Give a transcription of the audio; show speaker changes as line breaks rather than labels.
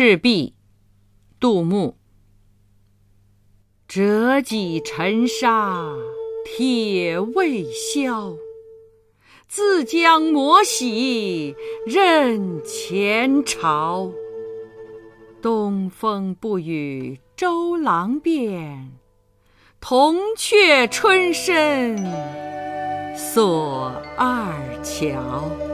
赤壁，杜牧。折戟沉沙铁未销，自将磨洗认前朝。东风不与周郎便，铜雀春深锁二乔。